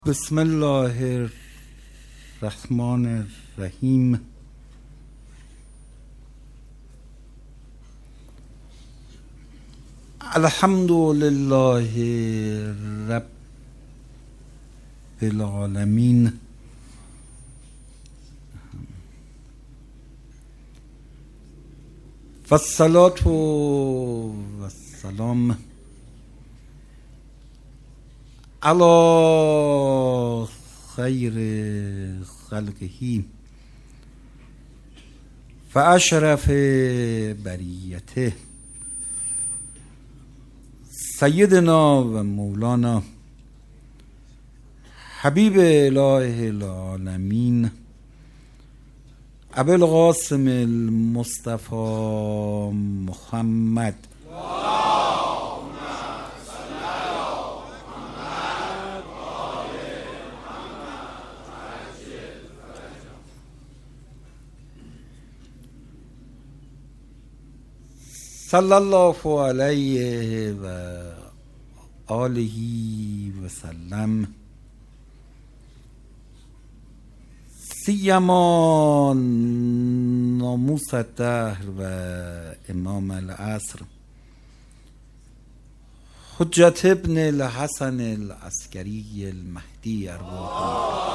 بسم الله الرحمن الرحیم. الحمد لله رب العالمین، و الصلاة و السلام علی خیر خلقه و اشرف بریته سیدنا و مولانا حبیب اله العالمین ابی القاسم المصطفى محمد صلی الله علیه و آله و سلم، سیما ناموس الدهر و امام العصر حجت ابن الحسن العسکری المهدی ارواح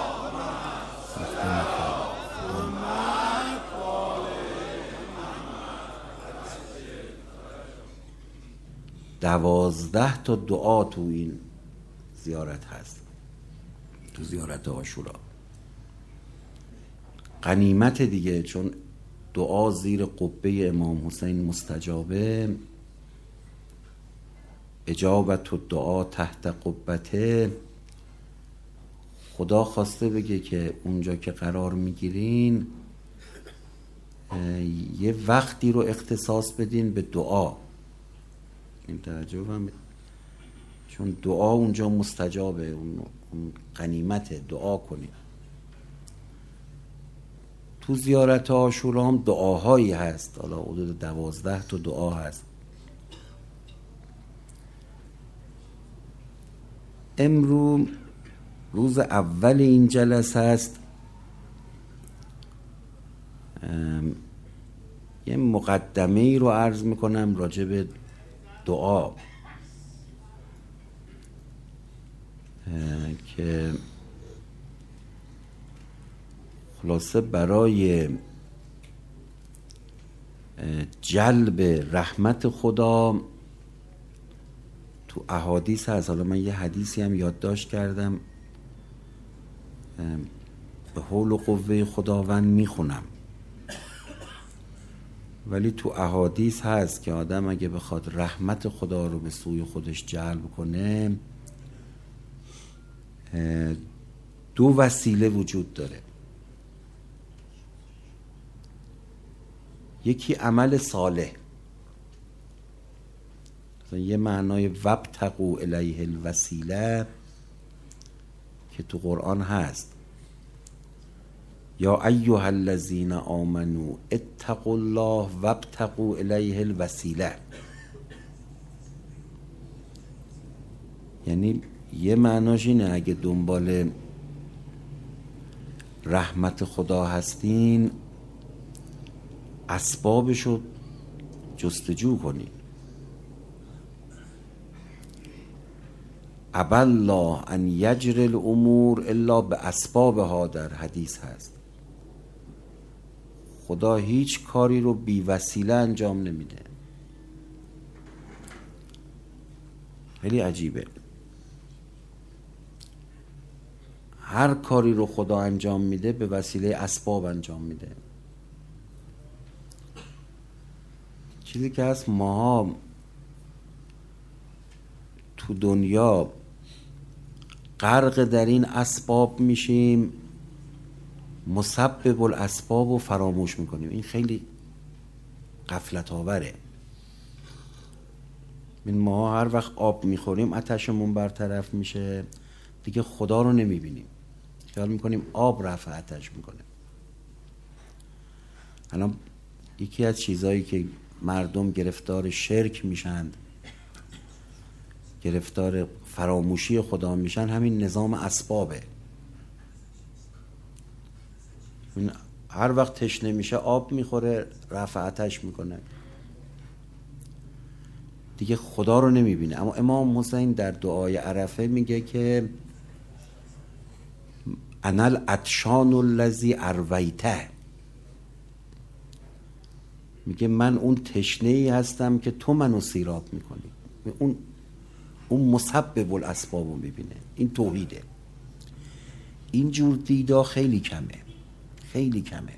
دوازده تا دعا تو این زیارت هست، تو زیارت عاشورا. غنیمت دیگه، چون دعا زیر قبه امام حسین مستجابه، اجابت و دعا تحت قبته. خدا خواسته بگه که اونجا که قرار میگیرین یه وقتی رو اختصاص بدین به دعا. این تعجبم، چون دعا اونجا مستجابه، اون غنیمت، دعا کنید. تو زیارت عاشورا هم دعاهایی هست، حالا حدود 12 تا دعا هست. امروز روز اول این جلسه است. یه مقدمه ای رو عرض میکنم راجع به دعا که خلاصه برای جلب رحمت خدا تو احادیث هست. حالا من یه حدیثی هم یادداشت کردم، به حول و قوه خداوند میخونم، ولی تو احادیث هست که آدم اگه بخواد رحمت خدا رو به سوی خودش جلب کنه، دو وسیله وجود داره. یکی عمل صالح، یه معنای وابتغوا الیه الوسیله که تو قرآن هست، یا ایها الذین آمنوا اتقوا الله وابتغوا الیه الوسیله. یعنی یه معناش اینه اگه دنبال رحمت خدا هستین، اسبابشو جستجو کنین. ابی الله ان یجری الامور الا باسبابها، در حدیث هست. خدا هیچ کاری رو بی وسیله انجام نمیده. خیلی عجیبه، هر کاری رو خدا انجام میده به وسیله اسباب انجام میده. چیزی که هست، ماها تو دنیا غرق در این اسباب میشیم، مسبب الاسباب رو فراموش میکنیم. این خیلی غفلت آوره. ما هر وقت آب میخوریم آتشمون برطرف میشه، دیگه خدا رو نمیبینیم، خیال میکنیم آب رفع آتش میکنه. الان یکی از چیزایی که مردم گرفتار شرک میشند گرفتار فراموشی خدا میشن همین نظام اسبابه. هر وقت تشنه میشه آب میخوره، رفع آتش میکنه، دیگه خدا رو نمیبینه. اما امام حسین در دعای عرفه میگه که انا العطشان الذی ارویته، میگه من اون تشنه ای هستم که تو منو سیراب میکنی. اون مسبب الاسباب رو میبینه. این توحیده. اینجور دیدا خیلی کمه، خیلی کمه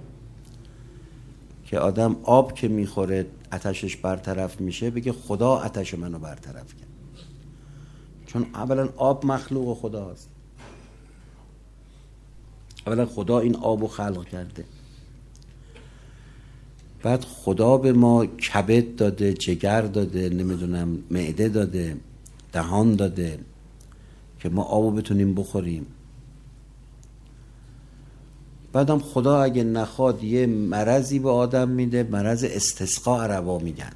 که آدم آب که میخوره آتشش برطرف میشه بگه خدا آتش منو برطرف کرد. چون اولا آب مخلوق خداست، اولا خدا این آبو خلق کرده، بعد خدا به ما کبد داده، جگر داده، نمیدونم معده داده، دهان داده که ما آبو بتونیم بخوریم. بعدم خدا اگه نخواد یه مرضی به آدم میده، مرض استسقا عربا میگن.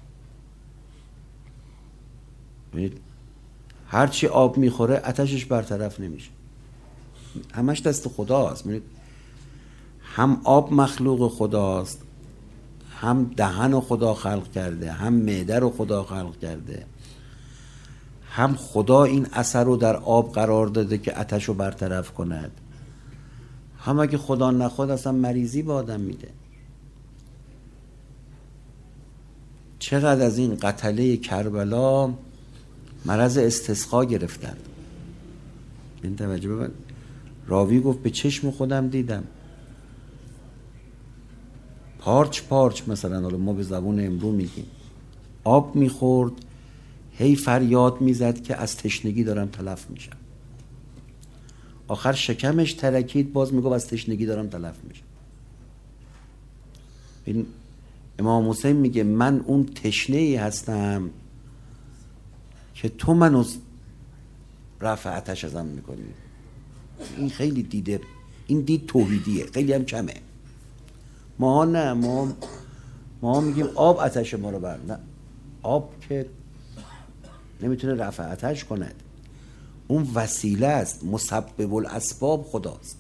هرچی آب میخوره آتشش برطرف نمیشه، همش دست خداست. هم آب مخلوق خداست، هم دهن رو خدا خلق کرده، هم معده رو خدا خلق کرده، هم خدا این اثر رو در آب قرار داده که آتش رو برطرف کند. هم اگه خدا نخواد اصلا مریضی به آدم میده. چقدر از این قتله کربلا مرض استسقا گرفتن. این توجه ببین، راوی گفت به چشم خودم دیدم، پارچ پارچ، مثلا حالا ما به زبون امرو میگیم، آب میخورد، هی فریاد میزد که از تشنگی دارم تلف میشم. آخر شکمش ترکید، باز میگفت از تشنگی دارم تلف میشم. این امام حسین میگه من اون تشنه ای هستم که تو منو رفع آتش ازم میکنی. این خیلی دیده، این دید توحیدیه، خیلی هم کمه. ما نه، ما میگیم آب آتش ما رو بر، نه، آب که نمیتونه رفع آتش کند، اون وسیله است، مسبب الاسباب خداست.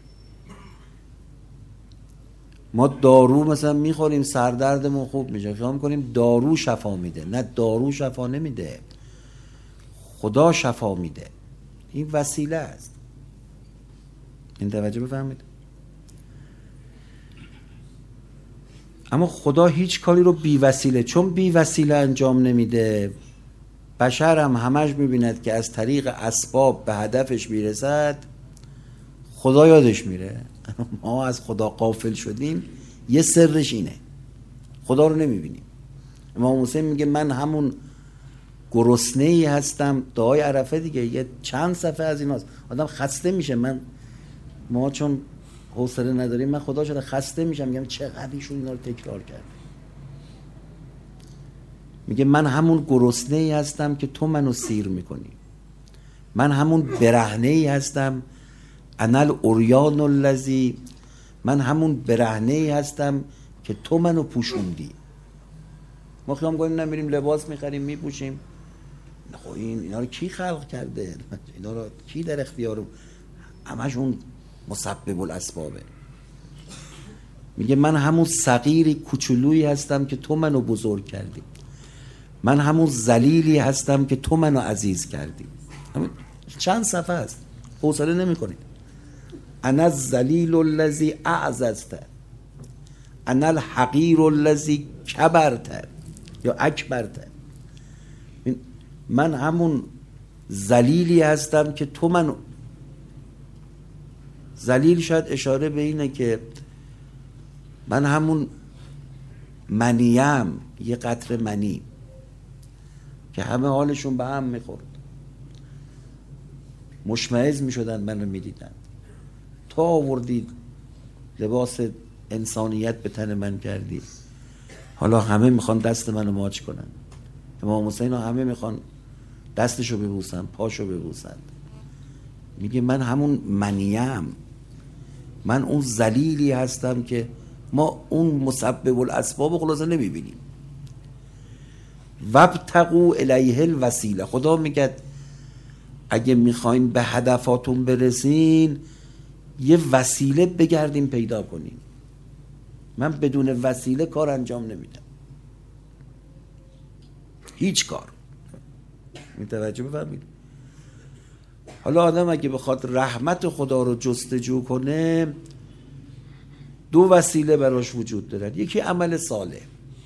ما دارو مثلا میخوریم سردردمون خوب میشه، فکر میکنیم دارو شفا میده. نه، دارو شفا نمیده، خدا شفا میده. این وسیله است. این توجه بفهمید. اما خدا هیچ کاری رو بی وسیله، چون بی وسیله انجام نمیده، بشر هم همش میبیند که از طریق اسباب به هدفش میرسد، خدا یادش میره. ما از خدا غافل شدیم. یه سرش اینه، خدا رو نمیبینیم. امام حسین میگه من همون گرسنه‌ای هستم. دعای عرفه دیگه، یه چند صفحه از ایناست. آدم خسته میشه. ما چون حوصله نداریم، من خدا شده خسته میشم، میگم چقدر ایشون اینا رو تکرار کرد. میگه من همون گرسنه‌ای هستم که تو منو سیر میکنی، من همون برهنه‌ای هستم، انا الاریان الذی، من همون برهنه‌ای هستم که تو منو پوشوندی. ما خیام گویم نمیریم لباس میخریم میپوشیم، خب اینا رو کی خلق کرده؟ اینا رو کی در اختیار؟ همشون مسبب الاسبابه. میگه من همون صغیری کوچولویی هستم که تو منو بزرگ کردی، من همون ذلیلی هستم که تو منو عزیز کردی. چند صفحه است، حوصله نمی‌کنید. انا الذلیل الذی اعززت، انا الحقیر الذی کبرت یا اکبرت. من همون ذلیلی هستم که تو منو. ذلیل شاید اشاره به اینه که من همون منیم، یه قطره منی که همه حالشون به هم میخورد، مشمئز میشدن، منو میدیدن. تا آوردید لباس انسانیت به تن من کردی، حالا همه میخوان دست منو ماچ کنن. امام حسین همه میخوان دستشو ببوسن، پاشو ببوسن. میگه من همون منیم، من اون ذلیلی هستم که ما اون مسبب الاسباب خلاصه نمیبینیم. وابتغوا الیه الوسیله. خدا میگه اگه میخواین به هدفاتون برسین یه وسیله بگردین پیدا کنین. من بدون وسیله کار انجام نمیدم، هیچ کار. متوجه بفرمایید؟ حالا آدم اگه بخواد رحمت خدا رو جستجو کنه، دو وسیله براش وجود دارد. یکی عمل صالح.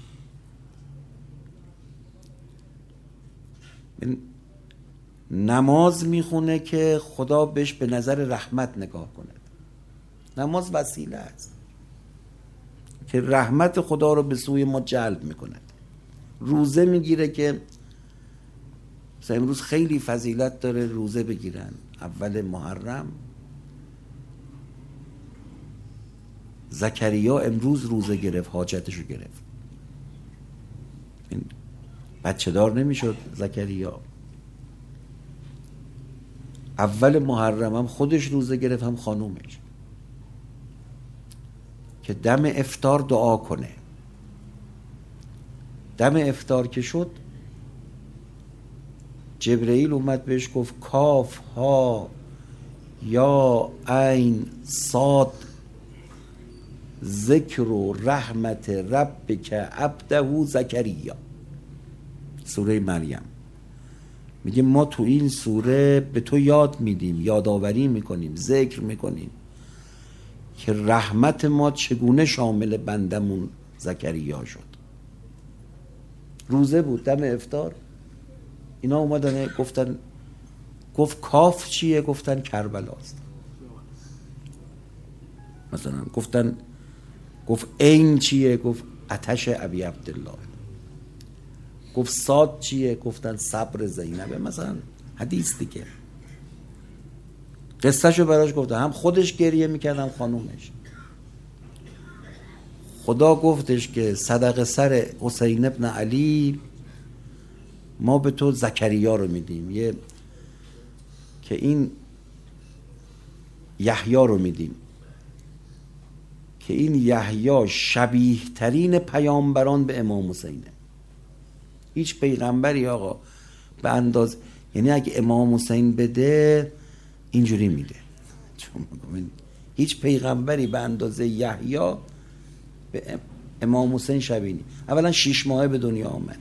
نماز میخونه که خدا بهش به نظر رحمت نگاه کند. نماز وسیله است که رحمت خدا رو به سوی ما جلب میکند. روزه میگیره که مثلا امروز خیلی فضیلت داره روزه بگیرن، اول محرم. زکریا امروز روزه گرفت، حاجتشو گرفت. بچه دار نمیشد زکریا. اول محرم هم خودش روزه گرفت، هم خانومش، که دم افطار دعا کنه. دم افطار که شد، جبرئیل اومد بهش گفت کاف ها یا عین صاد ذکر و رحمت ربک عبده زکریا. سوره مریم میگه ما تو این سوره به تو یاد میدیم، یادآوری میکنیم، ذکر میکنیم که رحمت ما چگونه شامل بندمون زکریا شد. روزه بود، دم افطار اینا اومدن گفتن، گفت کاف چیه؟ گفتن کربلاست. مثلا گفتن، گفت عین چیه؟ گفت آتش ابی عبدالله. گفت صاد چیه؟ گفتن صبر زینبه. مثلا حدیث دیگه. قصهشو براش گفته، هم خودش گریه میکرد هم خانومش. خدا گفتش که صدق سر حسین ابن علی ما به تو زکریا رو میدیم، یه که این یحیی رو میدیم که این یحیی شبیه ترین پیامبران به امام حسینه. هیچ پیغمبری آقا به انداز، یعنی اگه امام حسین بده اینجوری میده، چون هیچ پیغمبری به اندازه یحیی به امام حسین شبیه نیست. اولا 6 ماهه به دنیا آمد.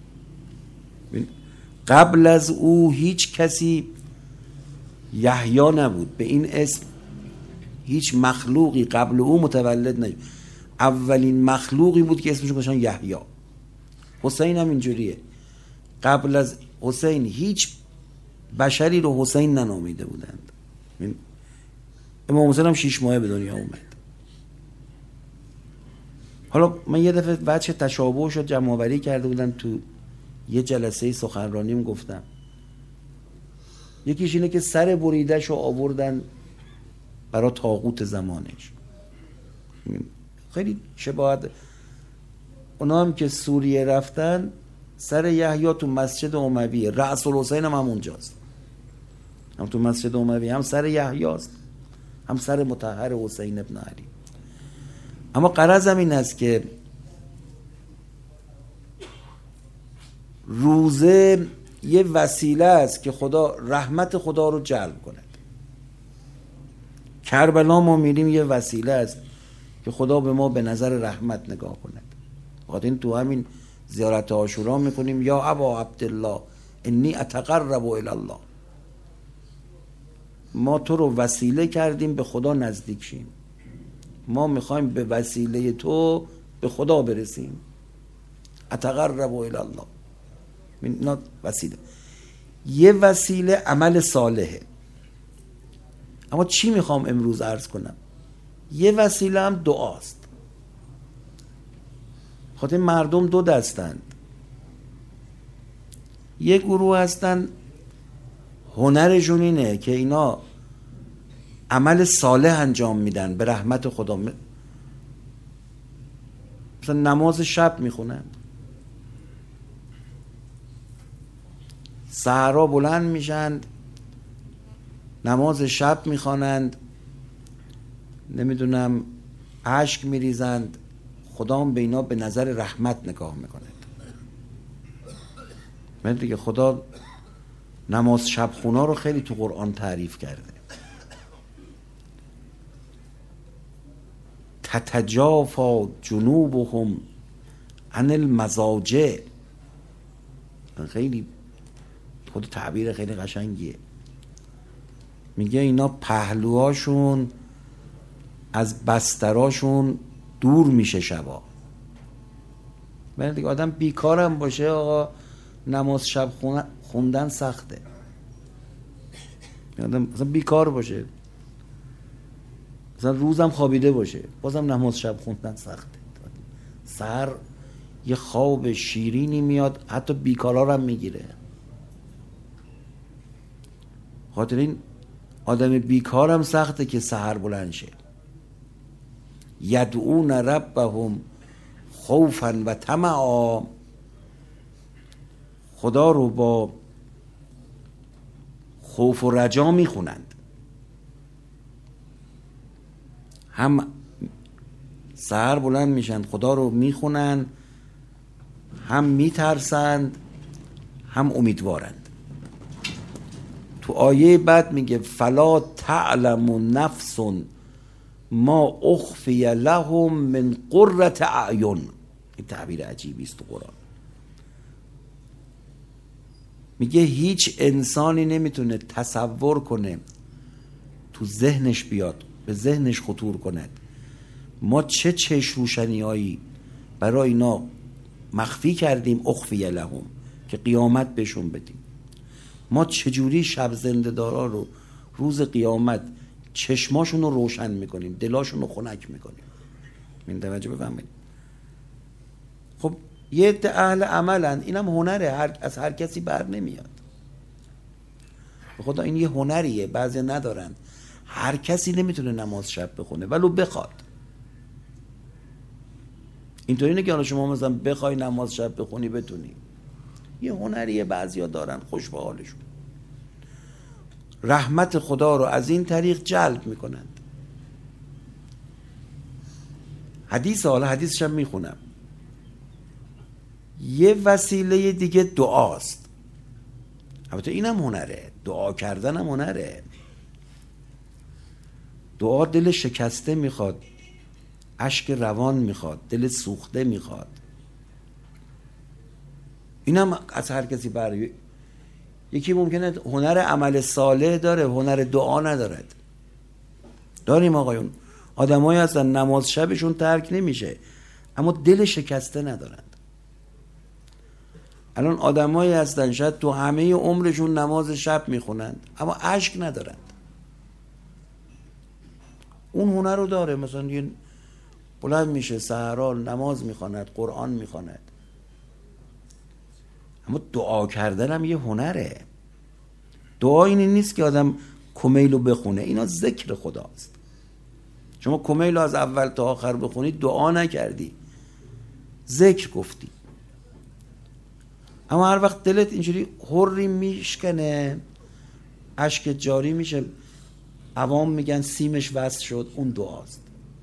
قبل از او هیچ کسی یحیی نبود به این اسم، هیچ مخلوقی قبل او متولد نشد. اولین مخلوقی بود که اسمش گذاشتن یحیی. حسین هم اینجوریه، قبل از حسین هیچ بشری رو حسین ننامیده بودند. امام حسین هم 6 ماهه به دنیا اومد. حالا من یه دفعه وجه تشابه شد، جمع آوری کرده بودم تو یه جلسه سخنرانیم، گفتم یکیش اینه که سر بریده‌شو آوردن برای طاغوت زمانش. خیلی شباهت. اونا هم که سوریه رفتن، سر یحیی تو مسجد امویه، رأس الحسین هم اونجاست، هم تو مسجد اموی، هم سر یحیی است، هم سر مطهر حسین ابن علی. اما غرضم این است که روزه یه وسیله است که خدا رحمت خدا رو جلب کند. کربلا ما میریم یه وسیله است که خدا به ما به نظر رحمت نگاه کند. بخاطر این تو همین زیارت عاشورا میکنیم یا ابا عبدالله انی اتقرب الی الله. ما تو رو وسیله کردیم به خدا نزدیک شیم. ما میخوایم به وسیله تو به خدا برسیم. اتقرب الی الله. اینا وسیله. یه وسیله عمل صالحه. اما چی میخوام امروز عرض کنم؟ یه وسیله هم دعاست. خاطر مردم دو دستند. یه گروه هستن هنرشون اینه که اینا عمل صالح انجام میدن به رحمت خدا. مثلا نماز شب میخونن، سحرا بلند میشن، نماز شب میخوانند، نمیدونم اشک میریزند، خدا هم به اینا به نظر رحمت نگاه میکند. من دیگه خدا نماز شب خونا رو خیلی تو قرآن تعریف کرده. تتجافا جنوبهم عن المضاجع. خیلی خود تعبیر خیلی قشنگیه. میگه اینا پهلوهاشون از بستراشون دور میشه شبا. من دیگه آدم بیکارم باشه آقا نماز شب خوندن سخته. آدم مثلا بیکار باشه مثلا روزم خوابیده باشه بازم نماز شب خوندن سخته. سر یه خواب شیرینی میاد حتی بیکارا رو هم میگیره. خاطر این آدم بیکارم سخته که سحر بلند شه. یدعون ربهم خوفا و طمعا. خدا رو با خوف و رجا میخونند. هم سحر بلند میشن خدا رو میخونن، هم میترسند، هم امیدوارند. تو آیه بعد میگه فلا تعلم نفس ما اخفی لهم من قرة اعین. این تعبیر عجیبی است تو قرآن. میگه هیچ انسانی نمیتونه تصور کنه، تو ذهنش بیاد، به ذهنش خطور کند ما چه چشم روشنیایی برای اینا مخفی کردیم اخفی لهم که قیامت بهشون بدیم. ما چجوری شب زنده دارا رو روز قیامت چشماشون رو روشن میکنیم، دلاشون رو خنک میکنیم. این توجه بفهمید. خب یه عده اهل عملن، اینم هنره، از هر کسی بر نمیاد. به خدا این یه هنریه، بعضی ندارن. هر کسی نمیتونه نماز شب بخونه ولو بخواد. اینطوری نه که حالا شما مثلا بخوای نماز شب بخونی بتونی. یه هنریه، بعضیا دارن، خوش به حالشون. رحمت خدا رو از این طریق جلب میکنند. حدیثش هم میخونم. یه وسیله دیگه دعاست. البته اینم هنره، دعا کردن هم هنره. دعا دل شکسته میخواد، اشک روان میخواد، دل سوخته میخواد. اینم از هر کسی بر. یکی ممکنه هنر عمل صالح داره، هنر دعا ندارد. داریم آقایون آدمایی هستن نماز شبشون ترک نمیشه اما دل شکسته ندارند. الان آدمایی هستن شاید تو همه عمرشون نماز شب میخونند اما اشک ندارند. اون هنر رو داره، مثلا یه بلند میشه سحرا نماز میخواند، قرآن میخواند، اما دعا کردن هم یه هنره. دعا اینی نیست که آدم کمیلو بخونه، اینا ذکر خداست. شما کمیلو از اول تا آخر بخونی دعا نکردی، ذکر گفتی. اما هر وقت دلت اینجوری حری میشکنه، اشک جاری میشه، عوام میگن سیمش وصل شد، اون دعاست.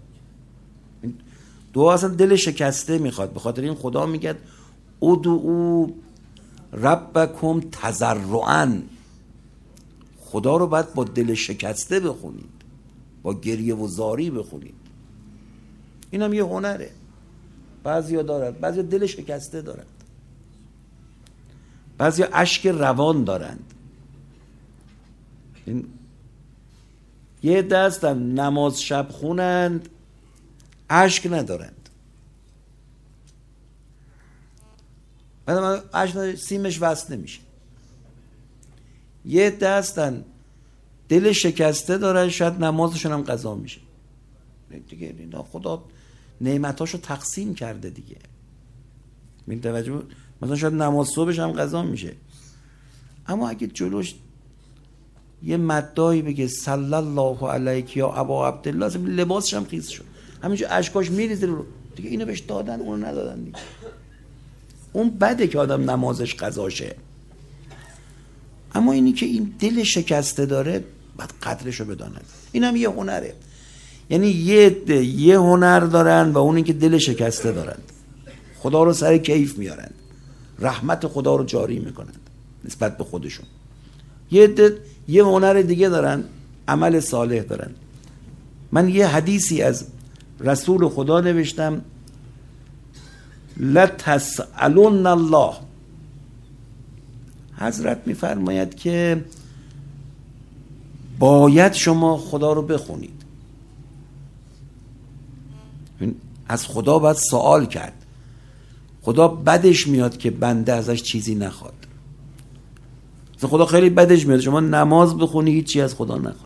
دعا اصلا دل شکسته میخواد. به خاطر این خدا میگه ادعوا ربکم تضرعا. خدا رو باید با دل شکسته بخونید، با گریه و زاری بخونید. این هم یه هنره. بعضیا دارند، بعضیا دل شکسته دارند، بعضیا اشک روان دارند. این یه دستن نماز شب خونند اشک ندارند. بعد اشک سیمش وصل نمیشه. یه دستن دل شکسته دارن شاید نمازشون هم قضا میشه. دیگه خدا نعمتاشو تقسیم کرده دیگه. این توجه، مثلا شاید نماز صبحش هم قضا میشه اما اگه جلوش یه مدایی بگه صلی الله علیک یا ابا عبدالله، لباسش هم خیس شد، همینجور اشکاش میریزه رو دیگه. اینو بهش دادن اونو ندادن دیگه. اون بده که آدم نمازش قضاشه، اما اینی که این دل شکسته داره باید قدرشو بداند. اینم یه هنره. یعنی یه هنر دارن و اون این که دل شکسته دارن، خدا رو سر کیف میارن، رحمت خدا رو جاری میکنند نسبت به خودشون. یه هنر دیگه دارن، عمل صالح دارن. من یه حدیثی از رسول خدا نوشتم، لتسألن الله. حضرت میفرماید که باید شما خدا رو بخونید. از خدا باید سوال کرد. خدا بدش میاد که بنده ازش چیزی نخواد. خدا خیلی بدش میاد شما نماز بخونی هیچی از خدا نخواد.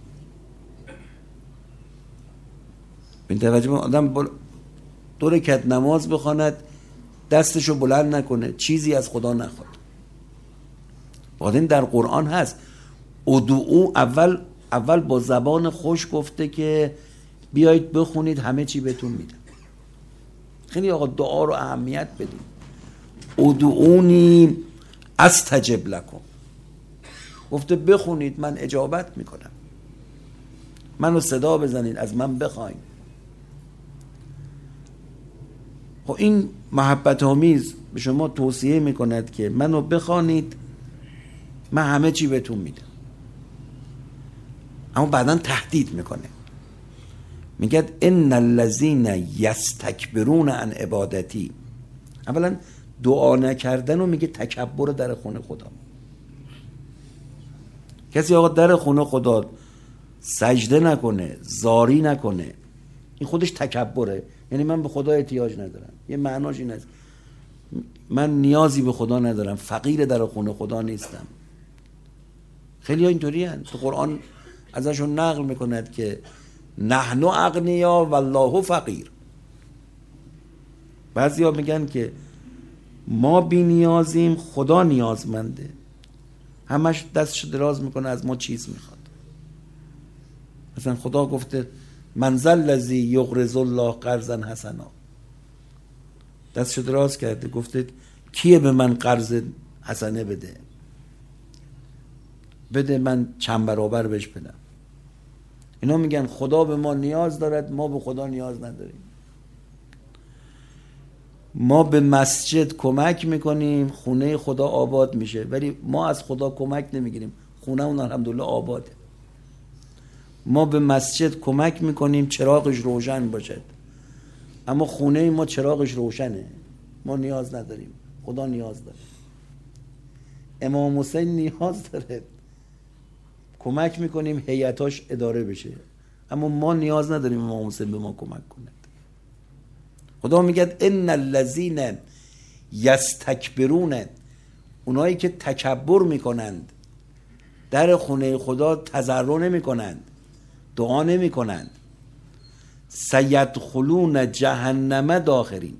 به توجه آدم 2 رکعت نماز بخواند دستشو بلند نکنه چیزی از خدا نخواد. بعدین در قرآن هست ادعو، اول با زبان خوش گفته که بیایید بخونید همه چی بهتون میدم. خیلی آقا دعا رو اهمیت بدید. ادعونی استجب لکم، گفته بخونید من اجابت میکنم، منو صدا بزنید از من بخواید. خب این محبت آمیز به شما توصیه میکند که منو بخوانید من همه چی بهتون میدم. اما بعداً تهدید میکنه، میگه ان الذین یستکبرون عن عبادتی. اولا دعا نکردن و میگه تکبر در خونه خدا. کسی آقا در خونه خدا سجده نکنه، زاری نکنه، این خودش تکبره. یعنی من به خدا احتیاج ندارم. یه معناش این است من نیازی به خدا ندارم، فقیر در خونه خدا نیستم. خیلی ها اینطوری هست. تو قرآن ازشون نقل میکند که نحن اغنیا والله فقیر. بعضی ها میگن که ما بی نیازیم خدا نیازمنده، همش دستش دراز میکنه از ما چیز میخواد. مثلا خدا گفته من ذا الذی یقرض الله قرضا حسنا، دستش دراز کرده گفته کیه به من قرض حسنه بده من چند برابر بهش بدم. اینا میگن خدا به ما نیاز دارد، ما به خدا نیاز نداریم. ما به مسجد کمک میکنیم خونه خدا آباد میشه، ولی ما از خدا کمک نمیگیریم، خونه اون الحمدلله آباده. ما به مسجد کمک میکنیم چراغش روشن باشد، اما خونه ما چراغش روشنه، ما نیاز نداریم، خدا نیاز داره. امام حسین نیاز داره، کمک میکنیم هیئتاش اداره بشه، اما ما نیاز نداریم امام حسین به ما کمک کنه. خدا میگه ان الذین یستکبرون، اونایی که تکبر میکنند در خونه خدا تضرع نمیکنند، دعا نمیکنند، سیدخلون جهنم داخرین.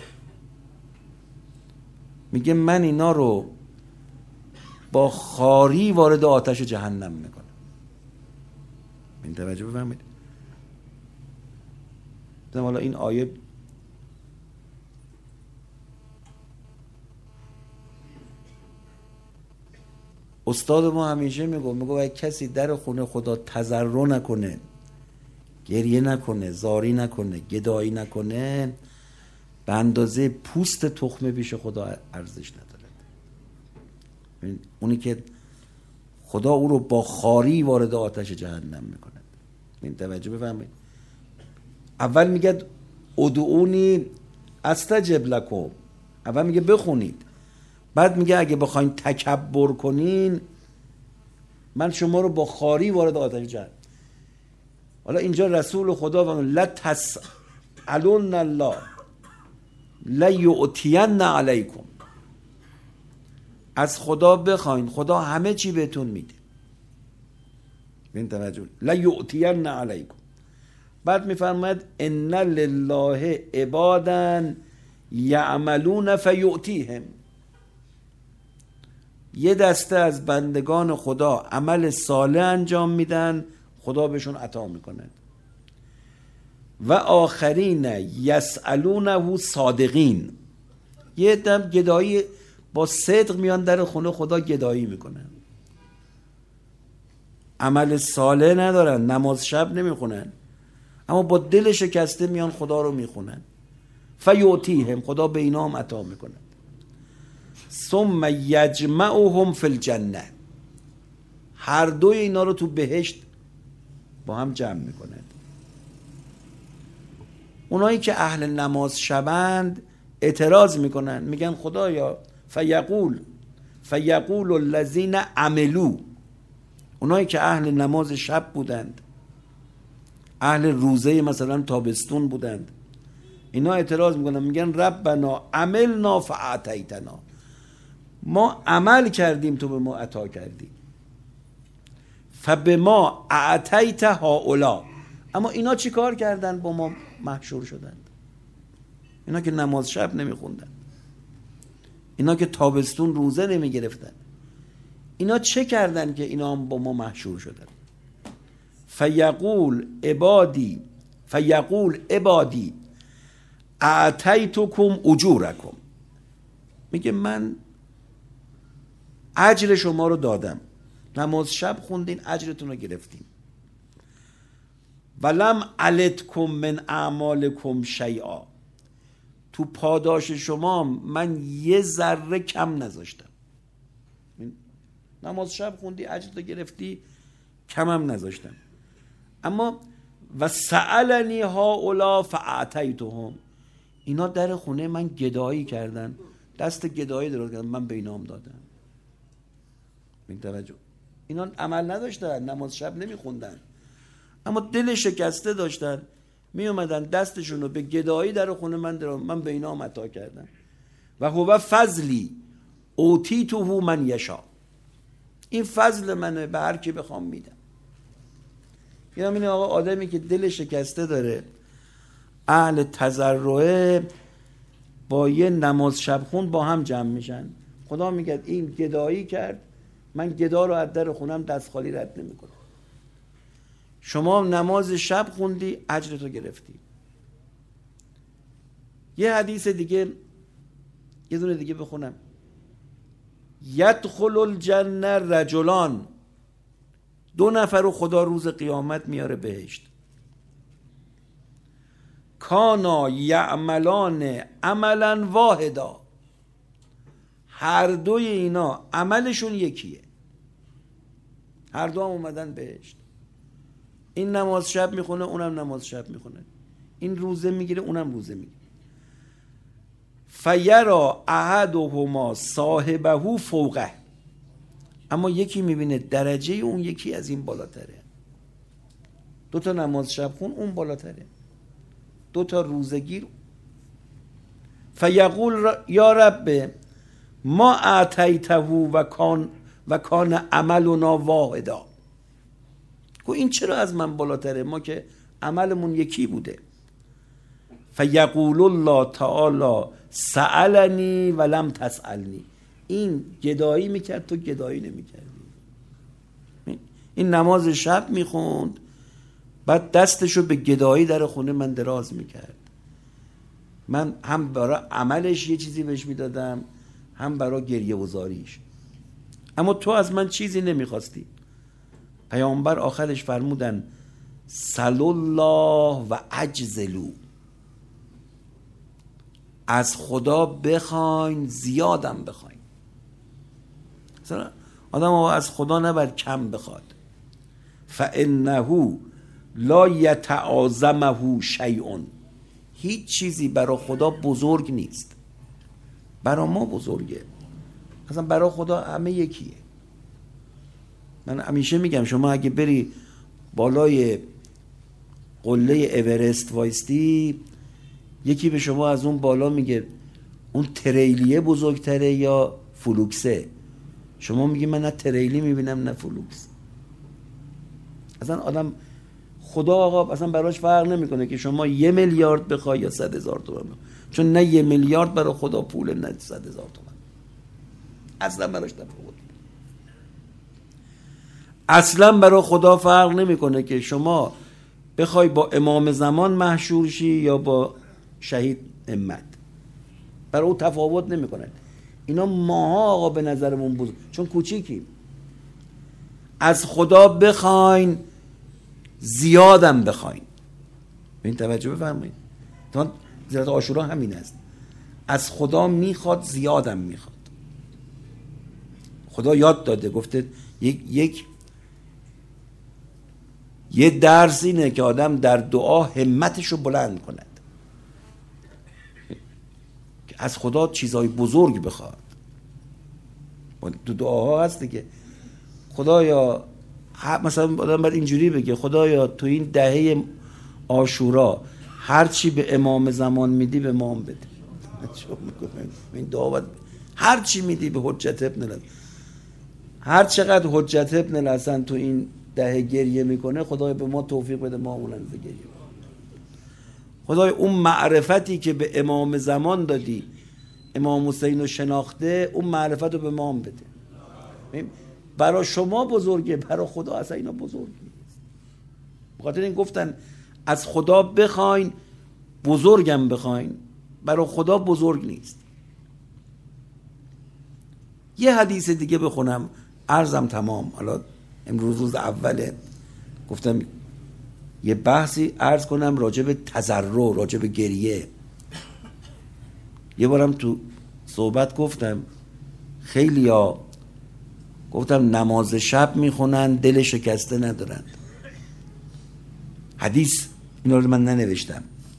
میگه من اینا رو با خاری وارد آتش جهنم میکنم. این توجه بفرمایید. حالا این آیه استاد ما همیشه میگه اگه کسی در خونه خدا تضرع نکنه، گریه نکنه، زاری نکنه، گدایی نکنه، به اندازه پوست تخمه پیش خدا ارزش نداره. اونی که خدا او رو با خاری وارد آتش جهنم میکنه. این توجه بفرمایید. اول میگه ادعونی استجب لکم، اول میگه بخونید، بعد میگه اگه بخواین تکبر کنین من شما رو با خاری وارد آتش جهنم. حالا اینجا رسول خدا و لا تسألون الله لا یؤتین علیکم، از خدا بخواین خدا همه چی بهتون میده. ببین توجه، لا یؤتین علیکم. بعد میفرماید ان لله عبادا یعملون فیؤتیهم، یه دسته از بندگان خدا عمل صالح انجام میدن، خدا بهشون عطا میکنه. و آخرین یسألونه صادقین، یه دم گدایی با صدق میان در خونه خدا گدایی میکنن، عمل صالح ندارن، نماز شب نمیخونن، اما با دل شکسته میان خدا رو میخونن. فیؤتیهم، خدا به اینا هم عطا میکنه. ثم یجمعهم فی الجنه، هر دوی اینا رو تو بهشت با هم جمع میکنند. اونایی که اهل نماز شبند اعتراض میکنن، میگن خدایا فیقول الذین عملوا، اونایی که اهل نماز شب بودند، اهل روزه مثلا تابستون بودند، اینا اعتراض میکنن، میگن ربنا عملنا فاعطیتنا، ما عمل کردیم تو به ما عطا کردی. فبما اعطیت هؤلاء، اما اینا چی کار کردن با ما محشور شدند؟ اینا که نماز شب نمیخوندن، اینا که تابستون روزه نمیگرفتن، اینا چه کردن که اینا هم با ما محشور شدن؟ فیقول عبادی اعطیتکم اجورکم، میگه من اجر شما رو دادم، نماز شب خوندین، اجرتون رو گرفتین. ولم علتکم من اعمالکم شیئا، تو پاداش شما من یه ذره کم نذاشتم. نماز شب خوندی، اجرتو گرفتی، کمم نذاشتم. اما و سألنی هؤلاء فاعطیتهم، اینا در خونه من گدایی کردن، دست گدایی دراز کردن، من به اینا هم دادم. این توجه، اینا عمل نداشتن، نماز شب نمیخوندن، اما دل شکسته داشتن، می اومدن دستشون رو به گدایی در خونه من به اینا هم عطا کردم. و هو فضلی اوتیته من یشاء، این فضل منه، به هر کی بخوام میدم. این آقا آدمی که دل شکسته داره، اهل تضرعه، با یه نماز شب خون با هم جمع میشن. خدا میگه این گدایی کرد، من گدا رو از در خونم دست خالی رد نمیکنم. شما نماز شب خوندی، اجرتو گرفتی. یه حدیث دیگه، یه دونه دیگه بخونم. یدخل الجنه رجلان، دو نفر رو خدا روز قیامت میاره بهشت. کانا یعملان عملا واحدا، هر دوی اینا عملشون یکیه، هر دو هم اومدن بهشت. این نماز شب میخونه، اونم نماز شب میخونه، این روزه میگیره، اونم روزه میگیره. فیرا احدهما صاحبه فوقه، اما یکی میبینه درجه اون یکی از این بالاتره. دو تا نماز شب خون اون بالاتره، دو تا روزگیر. فیقول یا رب ما اعطیته و کان عملنا واحدا، این چرا از من بالاتره، ما که عملمون یکی بوده. فیقول الله تعالی سألنی ولم تسألنی، این گدایی میکرد تو گدایی نمیکردی. این نماز شب میخوند، بعد دستشو به گدایی در خونه من دراز میکرد، من هم برای عملش یه چیزی بهش میدادم، هم برای گریه وزاریش، اما تو از من چیزی نمیخواستی. پیامبر آخرش فرمودن سل الله و اجزلو، از خدا بخواین زیادم بخواین. مثلا آدم از خدا نباید کم بخواد. فانه لا یتعاظمه شیء، هیچ چیزی برای خدا بزرگ نیست، برای ما بزرگه. اصلا برای خدا همه یکیه. من همیشه میگم شما اگه بری بالای قله اورست وایستی، یکی به شما از اون بالا میگه اون تریلیه بزرگتره یا فلوکسه، شما میگی من نه تریلی میبینم نه فلوکس. اصلا آدم خدا آقا اصلا براش فرق نمیکنه که شما 1 میلیارد بخوای یا 100,000 تومان، چون نه 1 میلیارد برای خدا پوله، نه 100,000 تومان، اصلا براش تفاوت. اصلا برای خدا فرق نمیکنه که شما بخوای با امام زمان محشور شی یا با شهید همت، برای او تفاوت نمیکنه. اینا ماها آقا به نظرمون بزرگ، چون کوچیکیم. از خدا بخواین زیادم بخواین. به این توجه بفرمایید. زیارت عاشورا همین است، از خدا میخواد زیادم میخواد. خدا یاد داده، گفته یه درس اینه که آدم در دعا همتش رو بلند کند، که از خدا چیزای بزرگ بخواد. تو دعاها هست دیگه، خدایا مثلا آدم باید اینجوری بگه خدایا تو این دهه عاشورا هر چی به امام زمان میدی به امام بده. این دعا باید هر چی میدی به حجت ابن الحسن، هر چقدر حجت ابن الحسن تو این دهه گریه میکنه خدای به ما توفیق بده ما اون اندازه گریه کنیم. خدای اون معرفتی که به امام زمان دادی، امام حسین رو شناخته، اون معرفت رو به ما هم بده. برای شما بزرگه، برای خدا اصلا اینا بزرگ نیست. بخاطر این گفتن از خدا بخواین بزرگم بخواین، برای خدا بزرگ نیست. یه حدیث دیگه بخونم عرضم تمام. حالا امروز روز اوله، گفتم یه بحثی عرض کنم راجع به تضرع، راجع به گریه. یه بارم تو صحبت گفتم خیلیا گفتم نماز شب میخونن دل شکسته ندارن. حدیث اینا رو من ننوشتم.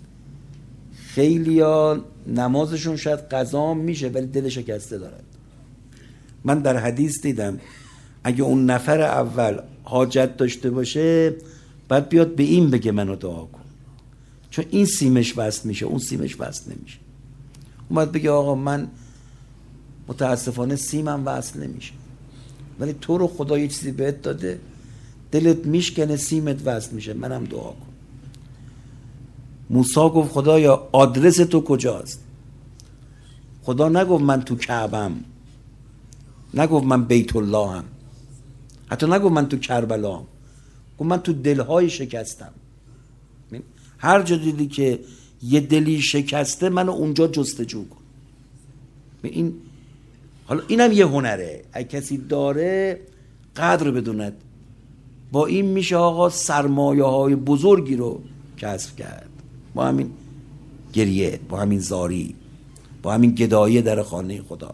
خیلیا نمازشون شاید قضا میشه ولی دل شکسته دارن. من در حدیث دیدم اگه اون نفر اول حاجت داشته باشه بعد بیاد به این بگه منو دعا کن، چون این سیمش وصل میشه اون سیمش وصل نمیشه. اون باید بگه آقا من متاسفانه سیمم وصل نمیشه، ولی تو رو خدا یه چیزی بهت داده دلت میشکنه سیمت وصل میشه، منم دعا کن. موسی گفت خدایا آدرس تو کجاست؟ خدا نگفت من تو کعبم، نگفت من بیت الله هم، حتی نگفت من تو کربلا هم، گفت من تو دلهای شکستم. هر جا دیدی که یه دلی شکسته منو اونجا جستجو کن. این حالا اینم یه هنره، اگه کسی داره قدر بدوند. با این میشه آقا سرمایه های بزرگی رو کسب کرد، با همین گریه، با همین زاری، با همین گدایی در خانه خدا.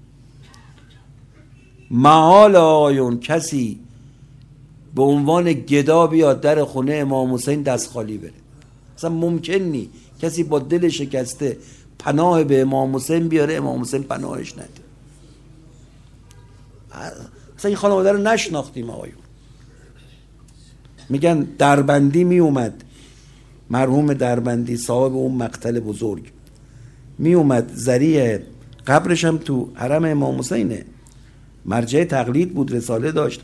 محال آقایون کسی به عنوان گدا بیاد در خونه امام حسین دست خالی بره. اصلا ممکن نی کسی با دل شکسته پناه به امام حسین بیاره امام حسین پناهش نده. اصلا این خانواده رو نشناختیم آقایون. میگن دربندی می اومد، مرحوم دربندی صاحب اون مقتل بزرگ می اومد ذریع قبرش هم تو حرم امام حسینه، مرجع تقلید بود، رساله داشت،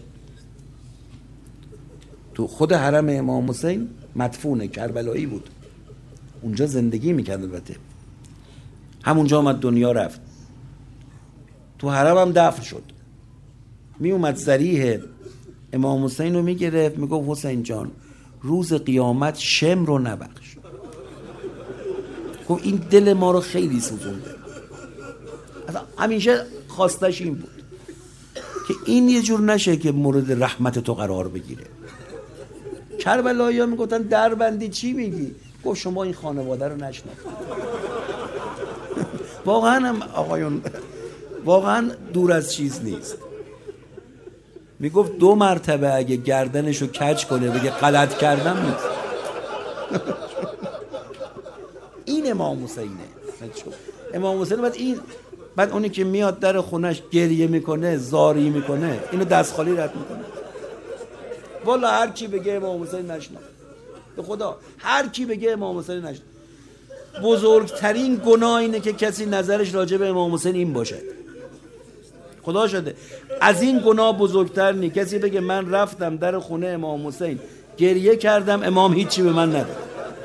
تو خود حرم امام حسین مدفونه، کربلایی بود، اونجا زندگی میکرد. البته همونجا آمد دنیا رفت، تو حرم هم دفن شد. می اومد ذریح امام حسین رو میگرفت، میگفت حسین جان روز قیامت شم رو نبخش. گفت این دل ما رو خیلی سوزونده. اصلا همیشه خواستش این بود که این یه جور نشه که مورد رحمت تو قرار بگیره. کربلایی ها میگفتن دربندی چی میگی؟ گفت شما این خانواده رو نشناختید. واقعا هم آقایون واقعا دور از چیز نیست. میگفت 2 مرتبه اگه گردنشو کج کنه بگه غلط کردم نیست. این امام حسینه. امام حسین بعد اونی که میاد در خونش گریه میکنه، زاری میکنه، اینو دست خالی رد میکنه. والا هر کی بگه امام حسین نشناخت، به خدا هر کی بگه امام حسین نشناخت. بزرگترین گناه اینه که کسی نظرش راجع به امام حسین این باشه. خدا شده از این گناه بزرگتر نیست کسی بگه من رفتم در خونه امام حسین گریه کردم امام هیچی به من نداد.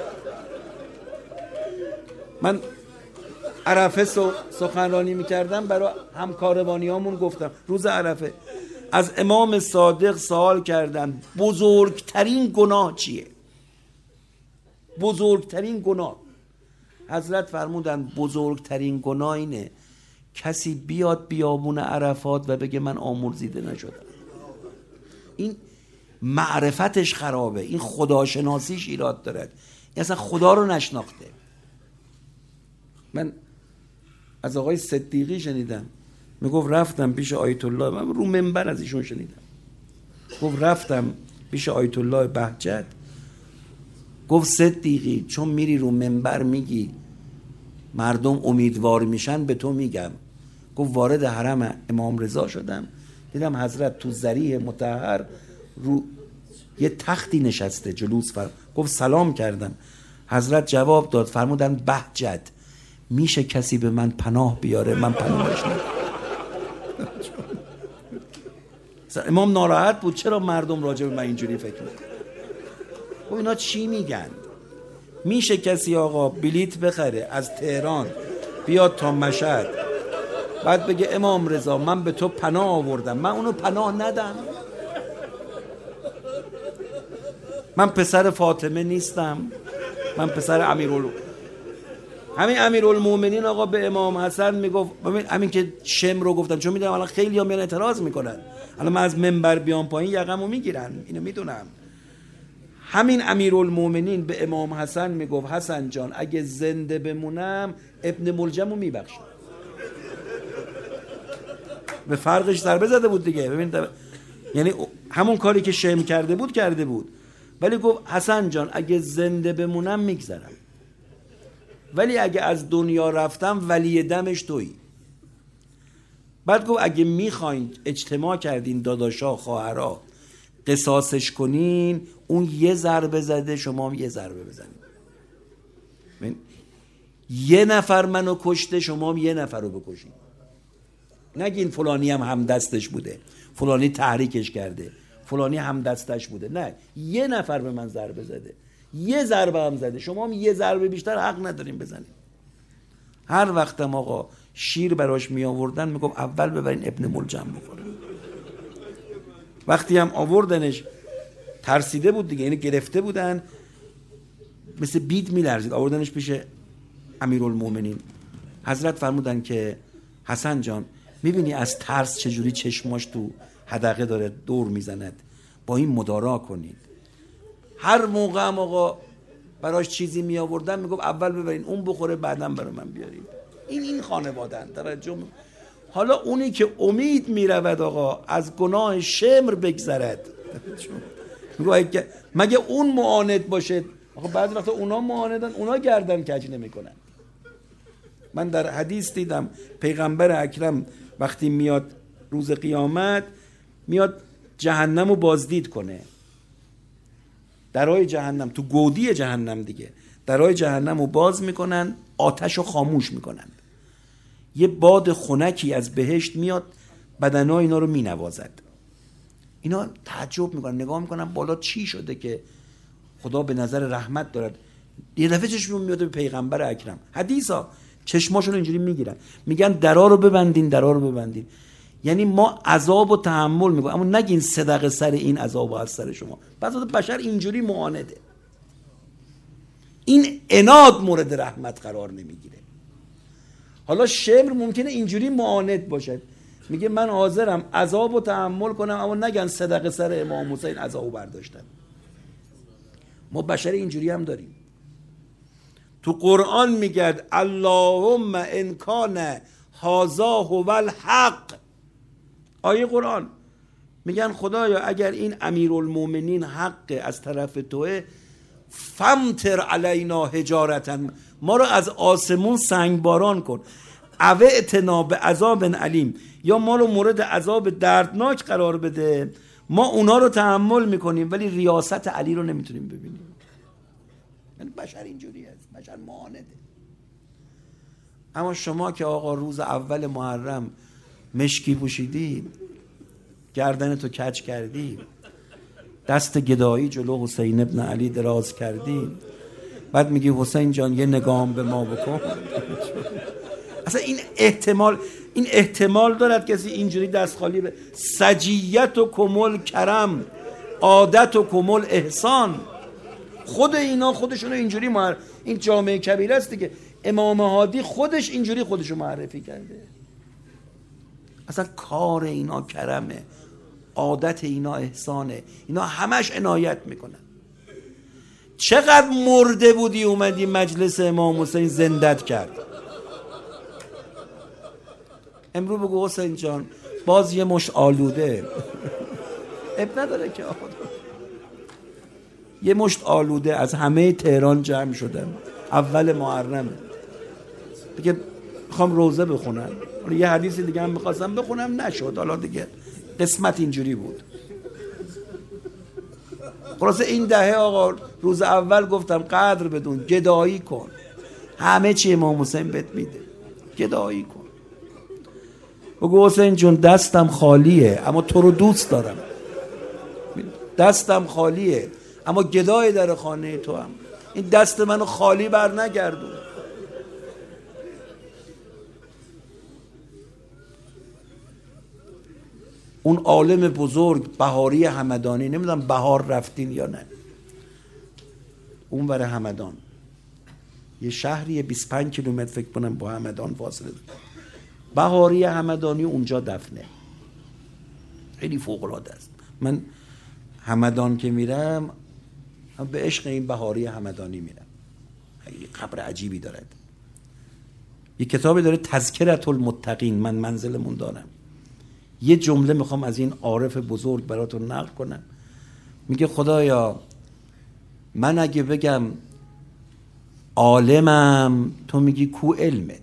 من عرفه سخنرانی میکردم، برای همکاروانیامون گفتم روز عرفه از امام صادق سوال کردم بزرگترین گناه چیه؟ بزرگترین گناه. حضرت فرمودن بزرگترین گناه اینه کسی بیاد بیابون عرفات و بگه من آمرزیده نشدم. این معرفتش خرابه، این خداشناسیش ایراد دارد، این اصلا خدا رو نشناخته. من از آقای صدیقی شنیدم میگفت رفتم پیش آیت الله، من رو منبر از ایشون شنیدم، گفت رفتم پیش آیت الله بهجت، گفت صدیقی چون میری رو منبر میگی مردم امیدوار میشن به تو میگم. گفت وارد حرم امام رضا شدم، دیدم حضرت تو ذریح مطهر رو یه تختی نشسته جلوس گفت سلام کردم، حضرت جواب داد فرمودن بهجت میشه کسی به من پناه بیاره؟ من پناهش ندارم. امام ناراحت بود چرا مردم راجع به من اینجوری فکر میکنن. خب اینا چی میگن؟ میشه کسی آقا بلیت بخره از تهران بیاد تا مشهد بعد بگه امام رضا من به تو پناه آوردم، من اونو پناه ندم؟ من پسر فاطمه نیستم؟ من پسر همین امیرالمومنین آقا به امام حسن میگفت، همین که شم رو گفتن چون میدونم الان خیلی هم میان اعتراض میکنن، الان من از منبر بیام پایین یقمو میگیرن، اینو میدونم. همین امیرالمومنین به امام حسن میگفت حسن جان اگه زنده بمونم ابن ملجمو میبخشم. به فرقش ضربه زده بود دیگه. ببین یعنی همون کاری که شم کرده بود، ولی گفت حسن جان اگه زنده بمونم میگذرم، ولی اگه از دنیا رفتم ولی دمش تویی. بعد گفت اگه میخواین اجتماع کردین داداشا خواهرها قصاصش کنین، اون یه ضربه زده شما هم یه ضربه بزنین. یه نفر منو کشته شما هم یه نفر رو بکشین. نگین فلانی هم دستش بوده، فلانی تحریکش کرده، فلانی هم دستش بوده. نه، یه نفر به من ضربه زده، یه ضربه هم زده، شما هم یه ضربه بیشتر حق نداریم بزنیم. هر وقتم آقا شیر براش می آوردن میگفت اول ببرین ابن ملجم بخوره. وقتی هم آوردنش ترسیده بود دیگه، یعنی گرفته بودن مثل بید میلرزید، آوردنش پیش امیرالمومنین. حضرت فرمودن که حسن جان میبینی از ترس چجوری چشماش تو حدقه داره دور میزند، با این مدارا کنید. هر موقع هم آقا براش چیزی می آوردن میگفت اول ببرین اون بخوره بعدم برای من بیارید. این خانواده‌اند. توجه. حالا اونی که امید میرود آقا از گناه شمر بگذرد، میگه مگه اون معاند باشه؟ آقا بعضی وقتا اونا معاندن، اونا گردن کج نمیکنن. من در حدیث دیدم پیغمبر اکرم وقتی میاد روز قیامت میاد جهنم رو بازدید کنه، درای جهنم تو گودی جهنم دیگه، درای جهنم رو باز میکنن، آتش رو خاموش میکنن، یه باد خنکی از بهشت میاد بدنای اینا رو مینوازد. اینا تعجب میکنن، نگاه میکنن بالا چی شده که خدا به نظر رحمت دارد. یه دفعه چشمون میاد به پیغمبر اکرم، حدیثا چشماشون اینجوری میگیرن، میگن درا رو ببندین، درا رو ببندین. یعنی ما عذاب و تحمل میکنیم، اما نگین صدقه سر این عذاب از سر شما. بعضی بشر اینجوری معانده، این عناد مورد رحمت قرار نمیگیره. حالا شمر ممکنه اینجوری معاند باشه، میگه من حاضرم عذاب و تحمل کنم اما نگن صدقه سر امام حسین عذابو برداشتن. ما بشر اینجوری هم داریم. تو قرآن میگه اللهم ان کان هذا هو الحق، آیه قرآن میگن خدایا اگر این امیرالمومنین حق از طرف توه فمطر علینا حجارتا، ما رو از آسمون سنگ باران کن، او ائتنا بعذاب علیم، یا ما رو مورد عذاب دردناک قرار بده، ما اونا رو تحمل میکنیم ولی ریاست علی رو نمیتونیم ببینیم. یعنی بشر اینجوری است، بشر معانده. اما شما که آقا روز اول محرم مشکی پوشیدی، گردنتو کج کردی، دست گدایی جلو حسین ابن علی دراز کردی، بعد میگی حسین جان یه نگام به ما بکن. اصلا این احتمال دارد کسی اینجوری دست خالی به سجیت و کمال کرم، عادت و کمال احسان، خود اینا خودشونو اینجوری این جامعه کبیره است دیگه. امام هادی خودش اینجوری خودشو معرفی کرده. اصلا کار اینا کرمه، عادت اینا احسانه، اینا همش عنایت میکنن. چقدر مرده بودی اومدی مجلس امام حسین زندت کرد. امروز بگو حسین جان باز یه مشت آلوده اب نداره که آقا یه مشت آلوده از همه تهران جمع شدن اول محرمه دیگه میخوام روزه بخونم، یه حدیث دیگه هم میخواستم بخونم نشد، حالا دیگه قسمت اینجوری بود. خلاصه این دهه آقا روز اول گفتم قدر بدون، گدایی کن، همه چی امام حسین بهت میده، گدایی کن. بگو حسین جون دستم خالیه اما تو رو دوست دارم، دستم خالیه اما گدای در خانه تو هم، این دست منو خالی بر نگردون. اون عالم بزرگ بهاری همدانی، نمیدونم بهار رفتین یا نه، اون ور همدان یه شهریه 25 کیلومتر فکر کنم با همدان فاصله داره، بهاری همدانی اونجا دفنه، خیلی فوق العاده است. من همدان که میرم به عشق این بهاری همدانی میرم، خیلی قبر عجیبی دارد. یه کتابی داره تذکرة المتقین، من منزلمون دارم، یه جمله میخوام از این عارف بزرگ براتون نقل کنم. میگه خدایا من اگه بگم عالمم تو میگی کو علمت،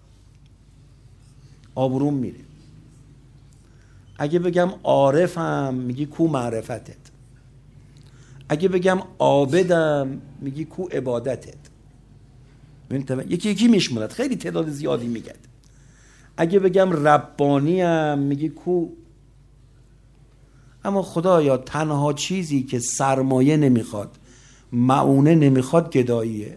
آبروم میره. اگه بگم عارفم میگی کو معرفتت. اگه بگم عابدم میگی کو عبادتت. یکی یکی میشمولد، خیلی تعداد زیادی میگد. اگه بگم ربانیم میگی کو. اما خدایا تنها چیزی که سرمایه نمیخواد، معونه نمیخواد، گداییه.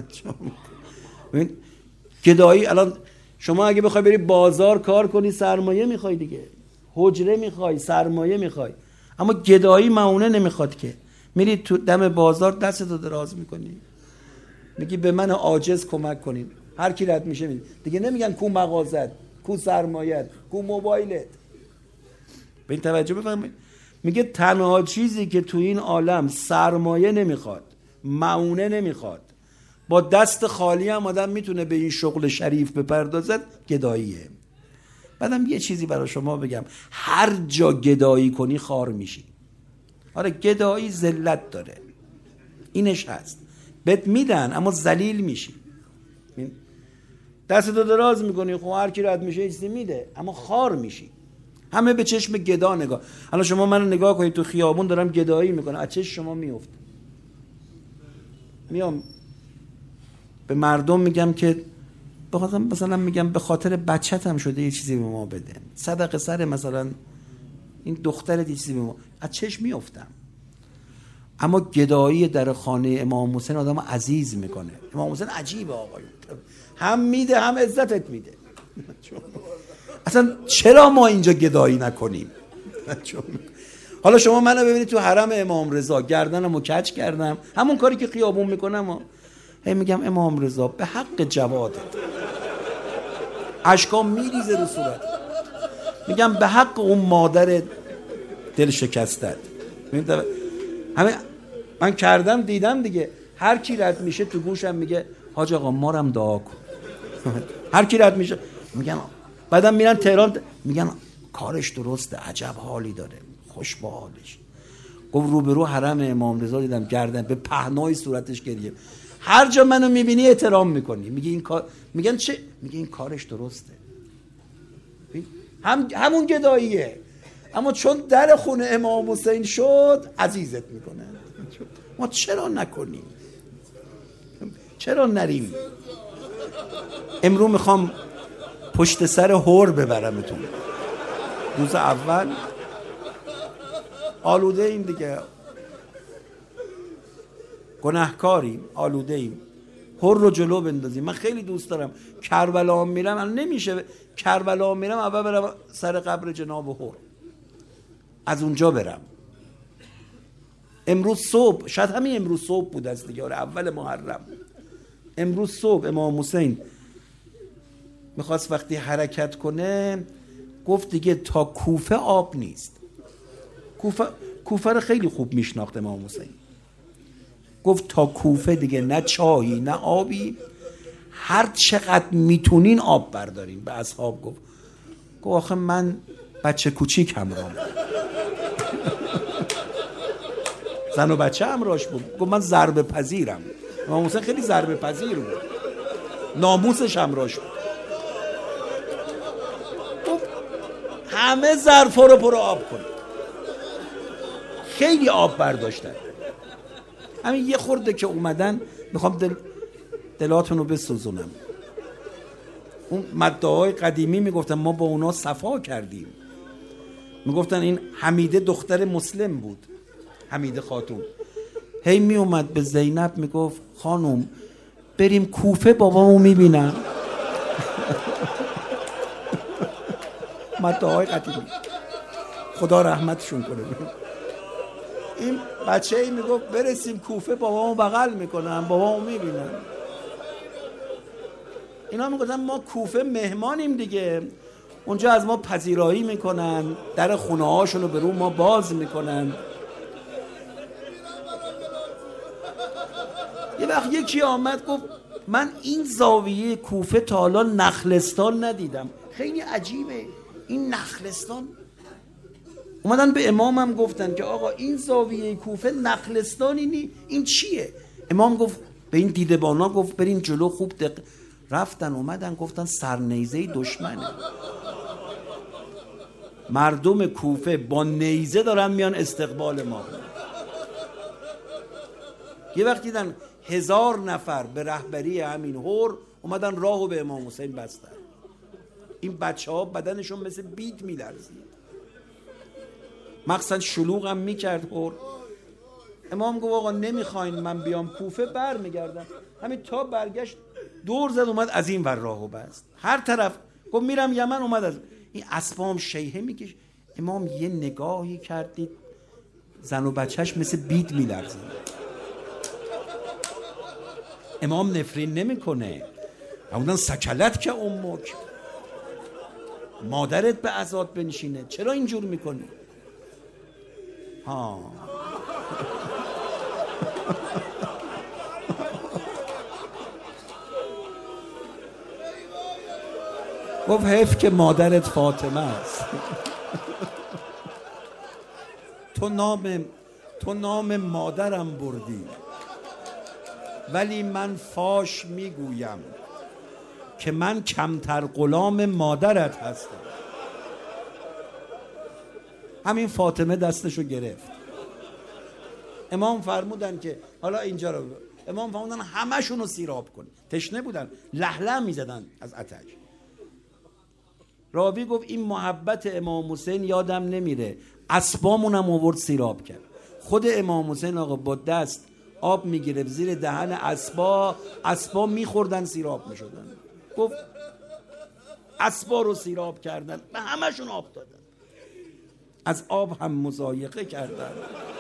گدایی الان شما اگه بخوای بری بازار کار کنی سرمایه میخوای دیگه، حجره میخوای، سرمایه میخوای، اما گدایی معونه نمیخواد که. میری تو دم بازار دستتو دراز میکنی میگی به من عاجز کمک کنین، هر کی رد میشه میگه دیگه، نمیگن کو مغازت، کو سرمایت، کو موبایلت. به این توجه بفرمایید. میگه تنها چیزی که تو این عالم سرمایه نمیخواد، معونه نمیخواد، با دست خالی هم آدم میتونه به این شغل شریف بپردازد، گداییه. بعدم یه چیزی برای شما بگم، هر جا گدایی کنی خار میشی. آره گدایی ذلت داره، اینش هست، بهت میدن اما ذلیل میشی. دستتو دراز میکنی، خب هر کی رد میشه چیزی میده، اما خار میشی. همه به چشم گدا نگاه. حالا شما منو نگاه کنید تو خیابون دارم گدایی میکنم، از چشم شما میفته. میام به مردم میگم که بخاطر مثلا میگم به خاطر بچه‌تم شده یه چیزی به ما بده، صدقه سر مثلا این دخترت یه چیزی به ما، از چشم میافتم. اما گدایی در خانه امام حسین آدم عزیز میکنه. امام حسین عجیبه آقایون، هم میده هم عزتت میده. اصلا چرا ما اینجا گدایی نکنیم؟ حالا شما منو ببینید تو حرم امام رضا گردنمو کج کردم، همون کاری که خیابون میکنم، هی میگم امام رضا به حق جوادت، اشکام میریزه رو صورت، میگم به حق اون مادر دل شکستت. همه من کردم دیدم دیگه، هر کی رد میشه تو گوشم میگه حاج آقا مارم دعا کن. هر کی رد میشه میگن، بعدم میرن تهران میگن کارش درسته، عجب حالی داره، خوش با حالش. گفت روبرو حرم امام رضا دیدم گردن به پهنای صورتش گریه. هر جا منو میبینی احترام میکنی، میگی این کار، میگن چه؟ میگه این کارش درسته. همون گداییه، اما چون در خونه امام حسین شد عزیزت میکنه. ما چرا نکنیم؟ چرا نریم؟ امروز میخوام پشت سر هور ببرمتون. روز اول آلوده ایم دیگه، گناهکاریم، آلوده ایم، هور رو جلو بندازیم. من خیلی دوست دارم کربلا میرم، الان نمیشه کربلا میرم اول برم سر قبر جناب هور، از اونجا برم. امروز صبح، شاید همین امروز صبح بود است دیگه، اول محرم، امروز صبح امام حسین میخواست وقتی حرکت کنه گفت دیگه تا کوفه آب نیست. کوفه رو خیلی خوب میشناخت امام حسین. گفت تا کوفه دیگه نه چایی نه آبی، هر چقدر میتونین آب بردارین. به اصحاب گفت گفت آخه من بچه کوچیک همراهم زن و بچه همراهش بود. گفت من ضربه پذیرم. امام حسین خیلی ضربه پذیر بود، ناموسش همراهش بود. گفت همه ظرفا رو پر آب کنید. خیلی آب برداشتن. همین یه خورده که اومدن میخوام دلاتون رو بسوزونم. اون مدعاهای قدیمی میگفتن ما با اونا صفا کردیم. میگفتن این حمیده دختر مسلم بود، حمیده خاتون. هی می اومد به زینب میگفت خانم بریم کوفه بابامو میبینم. مدعاهای قدیمی، خدا رحمتشون کنه. این بچه ای میگفت برسیم کوفه بابامو بغل میکنم، بابامو میبینم. اینا میگفتن ما کوفه مهمانیم دیگه، اونجا از ما پذیرایی میکنن، در خونه هاشونو به رو ما باز میکنن. یه وقت یکی آمد گفت من این زاویه کوفه تا حالا نخلستان ندیدم، خیلی عجیبه این نخلستان. اومدن به امامم گفتن که آقا این زاویه کوفه نخلستانی نی، این چیه؟ امام گفت به این دیدبانا گفت برین جلو خوب رفتن اومدن گفتن سرنیزه دشمنه، مردم کوفه با نیزه دارن میان استقبال ما. یه وقت دیدن 1000 نفر به رهبری همین هور اومدن راهو به امام حسین بستن. این بچه ها بدنشون مثل بید میلرزید، مقصد شلوغ هم میکرد هور. امام گفت آقا نمیخواین من بیام کوفه، بر میگردم. همین تا برگشت دور زد اومد از این ور راهو بست، هر طرف گفت میرم یمن. اومد از این اسبام شیهه میکش. امام یه نگاهی کردید زن و بچهش مثل بید میلرزید. امام نفرین نمیکنه. همونن سکلت که امک، مادرت به عزات بنشینه، چرا اینجور میکنی؟ ها گفت حیف که مادرت فاطمه است. تو نام مادرم بردی، ولی من فاش میگویم که من کمتر غلام مادرت هستم. همین فاطمه دستشو گرفت. امام فرمودن که حالا اینجا رو، امام فرمودن همشونو سیراب کن. تشنه بودن، لهله میزدن از آتش. راوی گفت این محبت امام حسین یادم نمیره، اسبامونم آورد سیراب کرد. خود امام حسین آقا با دست آب میگرفت زیر دهن اسبا میخوردن، سیراب میشدن. گفت اسبا رو سیراب کردن، به همشون آب دادن، از آب هم مضایقه کردن،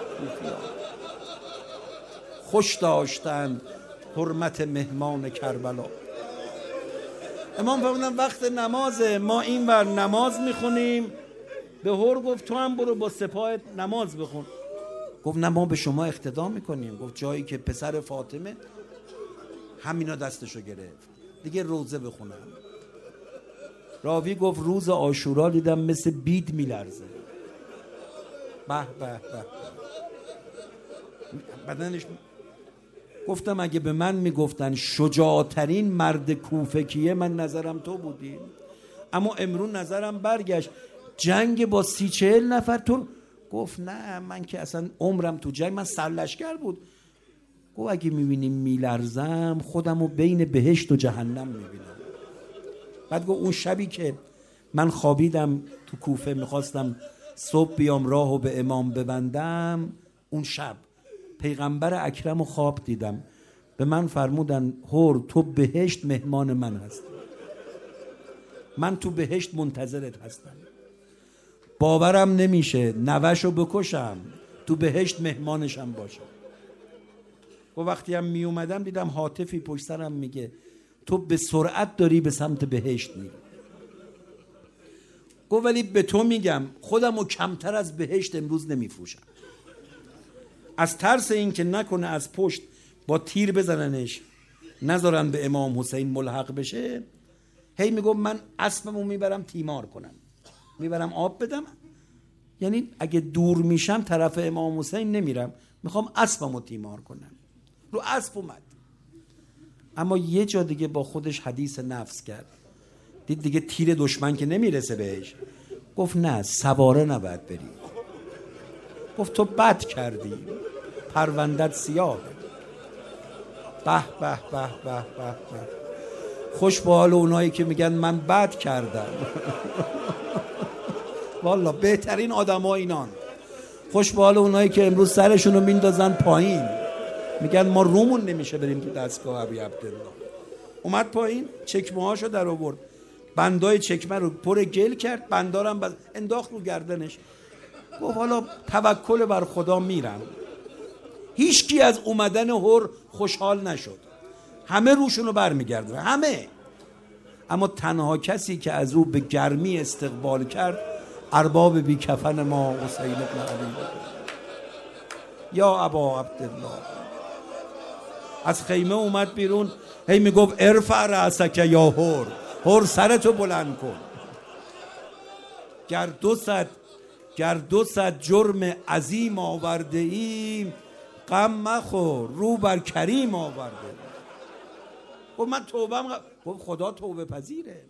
خوش داشتن حرمت مهمان کربلا. امام فرمودن وقت نمازه، ما این ور نماز میخونیم. به هور گفت تو هم برو با سپاهت نماز بخون. گفت نه ما به شما اقتدا میکنیم. گفت جایی که پسر فاطمه، همینا دستشو گرفت دیگه روزه بخونم. راوی گفت روز عاشورا دیدم مثل بید میلرزه. به به به بدنش. گفتم اگه به من میگفتن شجاعترین مرد کوفه کیه، من نظرم تو بودی. اما امرون نظرم برگشت، جنگ با 30-40 نفر تو. گفت نه من که اصلا عمرم تو جنگ، من سرلشکر بود. گفت اگه میبینیم میلرزم خودمو بین بهشت و جهنم میبینم. بعد گفت اون شبی که من خوابیدم تو کوفه، میخواستم صبح بیام راهو به امام ببندم، اون شب پیغمبر اکرم رو خواب دیدم. به من فرمودن هور تو بهشت مهمان من هست، من تو بهشت منتظرت هستم. باورم نمیشه نوشو بکشم تو بهشت مهمانشم باشم. و وقتی هم می اومدم دیدم هاتفی پشت سرم میگه تو به سرعت داری به سمت بهشت میری. گفت ولی به تو میگم خودمو کمتر از بهشت امروز نمیفروشم. از ترس این که نکنه از پشت با تیر بزننش نذارن به امام حسین ملحق بشه، هی میگم من اسبمو میبرم تیمار کنم. میبرم آب بدم، یعنی اگه دور میشم طرف امام حسین نمیرم، میخوام اسبمو تیمار کنم. رو اسب اومد، اما یه جا دیگه با خودش حدیث نفس کرد، دید دیگه تیر دشمن که نمیرسه بهش، گفت نه سواره نباید بری. گفت تو بد کردی، پروندت سیاه. به به به به به به، خوش به حال اونایی که میگن من بد کردم. والا بهترین آدم‌ها اینان. خوش به حال اونایی که امروز سرشون رو میندازن پایین، میگن ما رومون نمیشه بریم تو دستگاه ابی عبدالله. اومد پایین، چکمه هاشو در آورد، بندای چکمه رو پر گل کرد، بندارم انداخت رو گردنش، گفت حالا توکل بر خدا میرم. هیچ کی از اومدن هر خوشحال نشد، همه روشون رو برمیگردن، همه. اما تنها کسی که از او به گرمی استقبال کرد ارباب بی کفن ما حسین بن علی بود. یا ابا عبدالله از خیمه اومد بیرون، هی میگفت ارفع رأسک یا هر سرتو بلند کن. گر 200 جرم عظیم آورده ایم، غم مخور رو بر کریم آورده. گفت من توبه گفت خدا توبه پذیره.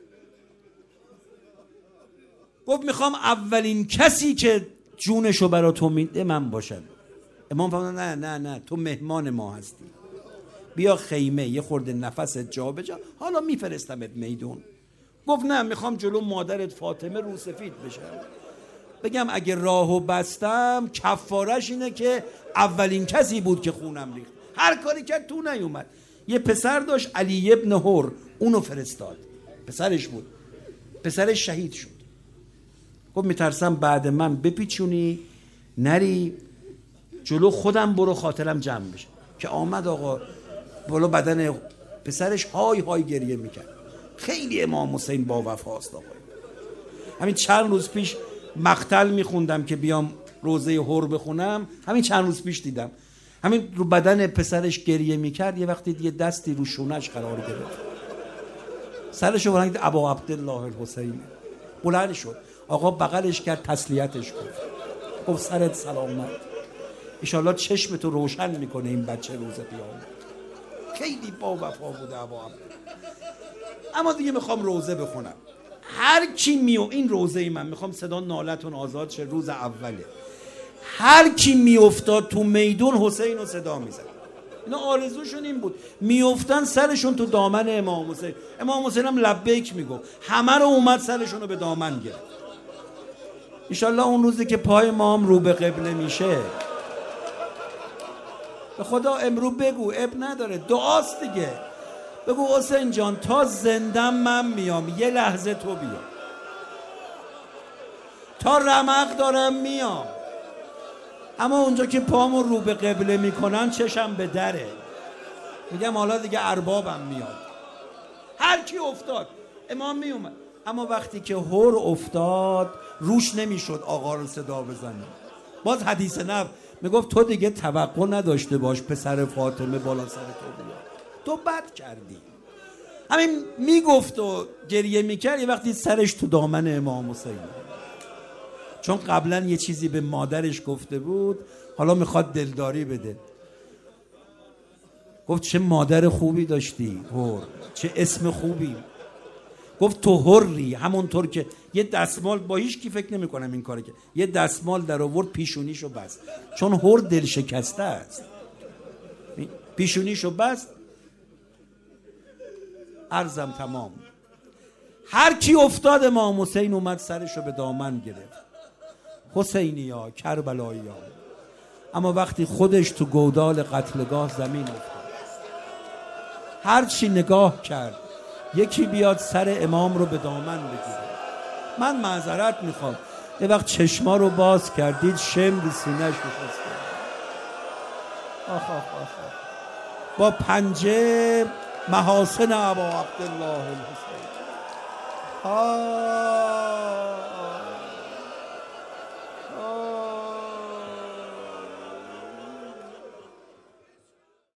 گفت میخوام اولین کسی که جونشو برا تو میده من باشم. امام فرمود نه نه نه، تو مهمان ما هستی، بیا خیمه یه خورده نفست جا به جا، حالا میفرستمت میدون. گفت نه، میخوام جلو مادرت فاطمه رو سفید بشم، بگم اگه راهو بستم کفارش اینه که اولین کسی بود که خونم ریخت. هر کاری کرد تو نیومد. یه پسر داشت علی ابن هر، اونو فرستاد، پسرش بود، پسرش شهید شد. گفت میترسم بعد من بپیچونی نری جلو خودم، برو خاطرم جمع بشه. که آمد آقا، بالا بدن پسرش های های گریه میکرد. خیلی امام حسین با وفاست آقا. همین چند روز پیش مقتل میخوندم که بیام روزه هر بخونم، همین چند روز پیش دیدم همین رو بدن پسرش گریه میکرد، یه وقتی دیگه دستی رو شونش قرار گرفت، سرشو بلند کرد، ابا عبدالله الحسین. بلند شد آقا، بغلش کرد، تسلیتش گفت سرت سلامت، انشالله چشم تو روشن میکنه این بچه روز قیامت. خیلی با وفا بوده ابا عبدالله. اما دیگه میخوام روزه بخونم. هر کی این روزه من میخوام صدا نالتون آزاد شه، روز اوله، هر کی میافتاد تو میدون حسین رو صدا میزد. اینا آرزوشون این بود، میافتن سرشون تو دامن امام حسین، امام حسین هم لبیک میگفت، همه رو اومد سرشون رو به دامن گرفت. انشالله اون روزی که پای ما هم رو به قبله میشه، به خدا امرو بگو، اب نداره، دعاست دیگه، بگو حسین جان تا زندم من میام، یه لحظه تو بیا، تا رمق دارم میام. اما اونجا که پامو رو به قبله میکنن چشم به دره، میگم حالا دیگه اربابم میاد. هر کی افتاد امام میومد. اما وقتی که هر افتاد روش نمیشد آقا رو صدا بزنه. باز حدیث نبی میگفت تو دیگه توقع نداشته باش پسر فاطمه بالا سر تو بیاد، تو بد کردی. همین میگفت و گریه میکرد، یه وقتی سرش تو دامن امام حسین، چون قبلا یه چیزی به مادرش گفته بود، حالا میخواد دلداری بده. گفت چه مادر خوبی داشتی هر، چه اسم خوبی. گفت تو هری، همونطور که یه دستمال، با هیچ کی فکر نمی کنم این کاره، که یه دستمال در آورد پیشونیشو بست، چون هر دل شکسته است، پیشونیشو بست. عرضم تمام. هر کی افتاد امام حسین اومد سرشو به دامن گرفت، حسینیا، کربلاییا. اما وقتی خودش تو گودال قتلگاه زمین افتاد، هر چی نگاه کرد یکی بیاد سر امام رو به دامن بگیره. من معذرت میخوام، یه وقت چشما رو باز کردید شمر سینه‌اش نشسته، با پنجه محاسن ابا عبدالله الحسین.